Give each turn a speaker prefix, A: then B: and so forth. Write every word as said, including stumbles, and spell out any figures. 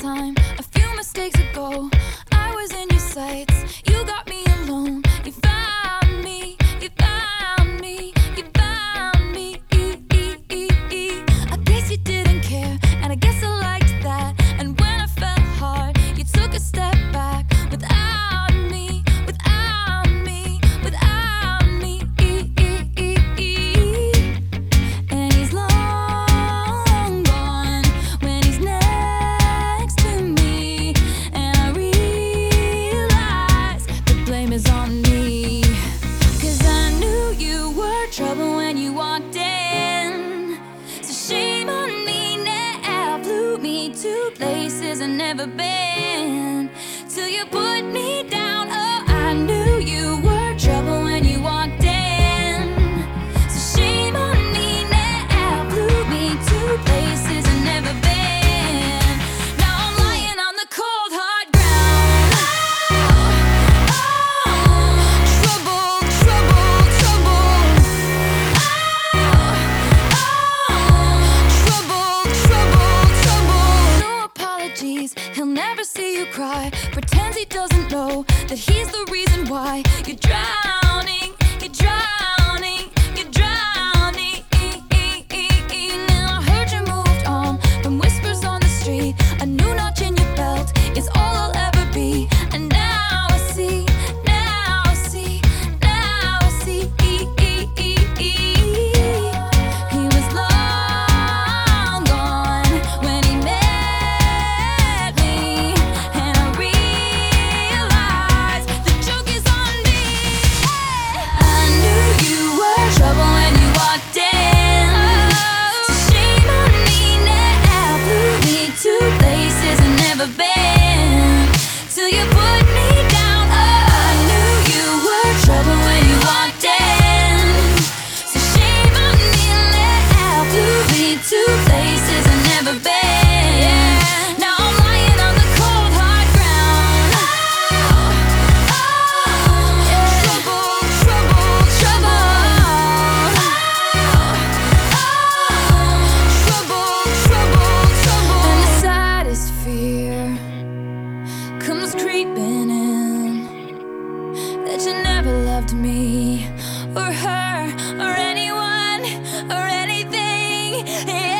A: time, a few mistakes ago, I was in your sights. You got me alone. You found me. You found me. You found me. I guess you didn't care, and I guess I liked that. And when I fell hard, you took a step back. Without me, without me, without me. And he's long gone when he's next to me. And I realize the blame is on me. Cause I knew you were trouble when you walked in. So shame on me now. Flew me to places I've never been. Till you put me down. Oh, I knew you were trouble when you walked in. So shame on me now. Flew me to places I've never been. Now I'm lying on the cold hard ground. Oh, trouble, trouble, trouble. Oh, trouble, trouble, trouble. No apologies, he'll never see you cry. Pretends he doesn't know that he's the reason why you're drowning, you're drowning, you're drowning. Now I heard you moved on from whispers on the street. A new notch in your belt is all I'll ever be. And now I see, now I see, now I see. He was long gone when he met me. And I realized the joke is on me. I knew you were trouble when you walked in. So shame on me now. Flew me to places I've never been. Till you put me down. Oh, I knew you were trouble when you walked in. So shame on me now. Flew me to places I've never been. Now I'm lying on the cold hard ground. Oh, trouble, trouble, trouble. Trouble, trouble, trouble. And the saddest fear comes creeping in, that you never loved me or her or anyone or anything.